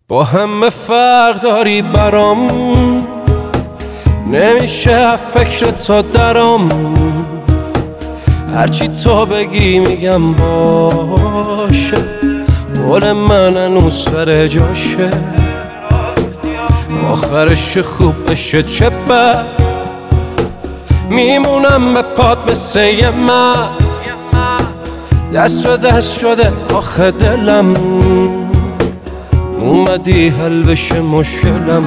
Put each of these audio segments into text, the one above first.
با همه فرق داری برام، نمیشه فکر تو درام. هرچی تو بگی میگم باشه، قول من هنوز سر جاشه. آخرش خوب بشه چه بد، میمونم به پات مثل یه من. دست به دست شده آخه دلم، اومدی حل بشه مشکلم.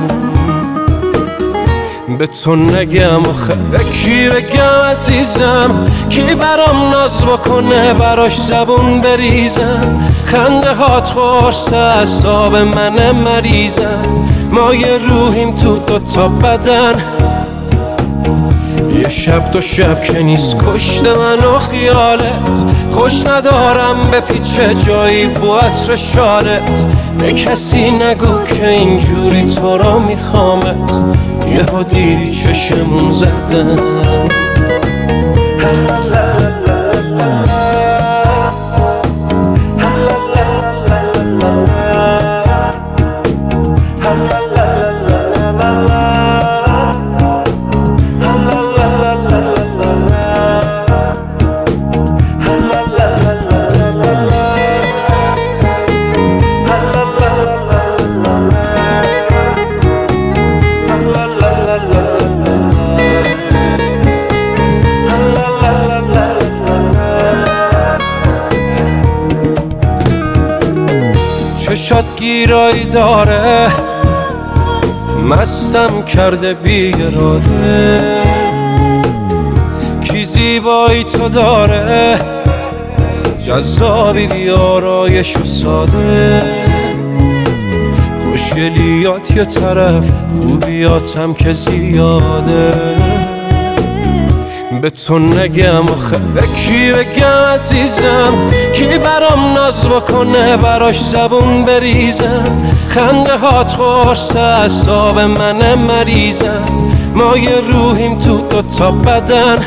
به تو نگم آخه به کی بگم عزیزم، کی برام ناز بکنه براش زبون بریزم. خنده هات قرص اعصاب من مریضم، ما یه روحیم تو دوتا بدن. یه شب دو شب که نیست کشته من و خیالت. خوش ندارم به پیچه جایی بو عطر شالت. به کسی نگو که اینجوری تو را میخوامت، یهو دیدی چشمون زدن. چشات گیرایی داره، مستم کرده بی‌اراده. کی زیبایی تو داره، جذابی بیارایش و ساده. خوشگلیات یه طرف، خوبیاتم که زیاده. به تو نگم آخه به کی بگم عزیزم، کی برام ناز بکنه براش زبون بریزم. خنده هات قرص اعصاب من مریضم، ما یه روحیم تو دوتا بدن.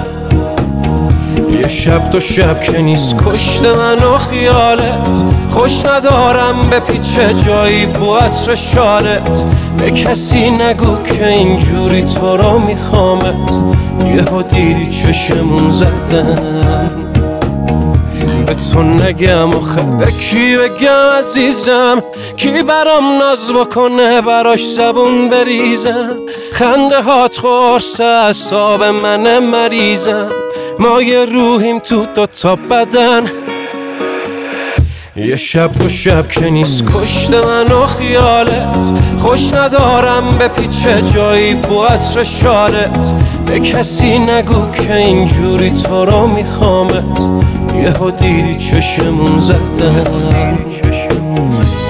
یه شب دو شب که نیست کشته من و خیالت. خوش ندارم به پیچه جایی بو عطر شالت. به کسی نگو که اینجوری تو را میخوامت، یهو دیدی چشمون زدن. به تو نگم آخه به کی بگم عزیزم، کی برام ناز بکنه براش زبون بریزم. خنده هات قرص اعصاب من مریضم، ما یه روحیم تو دوتا بدن. یه شب دو شب که نیست کشته من و خیالت. خوش ندارم به پیچه جایی بو عطر شالت. به کسی نگو که اینجوری تو را میخوامت، یهو دیدی چشمون زدن.